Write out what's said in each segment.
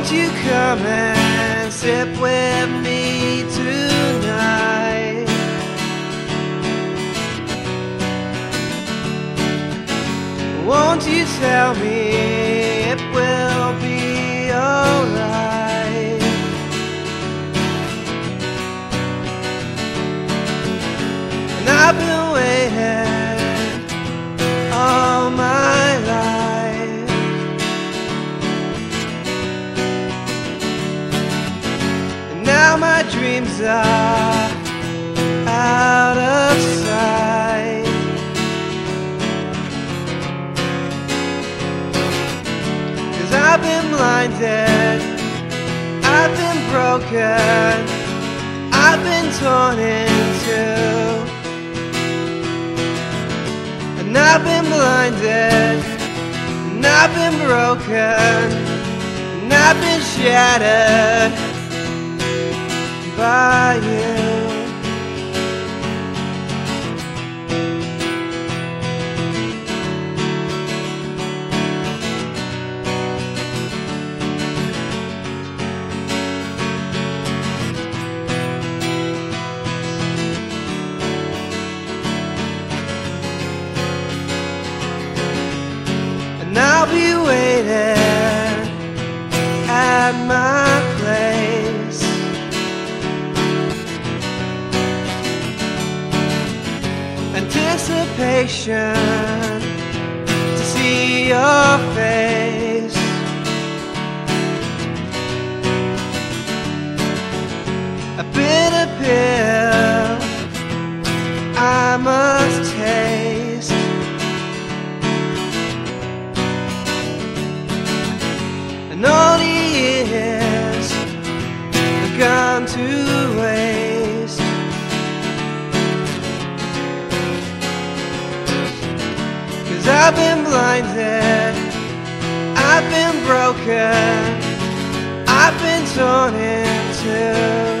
Won't you come and sip with me tonight? Won't you tell me it will be alright? And I've been waiting all my life. And now my dreams are out of sight. I've been blinded, I've been broken, I've been torn in two. And I've been blinded, and I've been broken, and I've been shattered by you. And I'll be waiting at my place. Anticipation to see your face. A bitter pill I must taste. And all the years have gone to waste. Cause I've been blinded, I've been broken, I've been torn in two.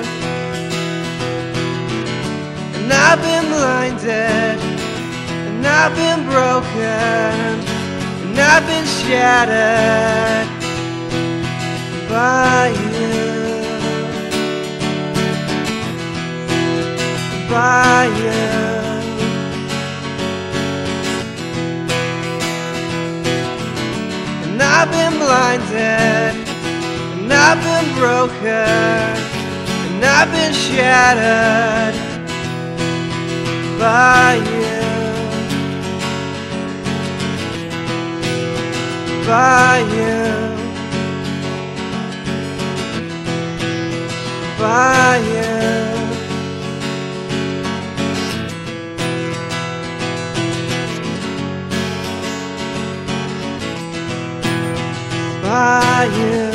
And I've been blinded, and I've been broken, and I've been shattered by you, by you. And I've been blinded, and I've been broken, and I've been shattered by you, by you. By you, by you.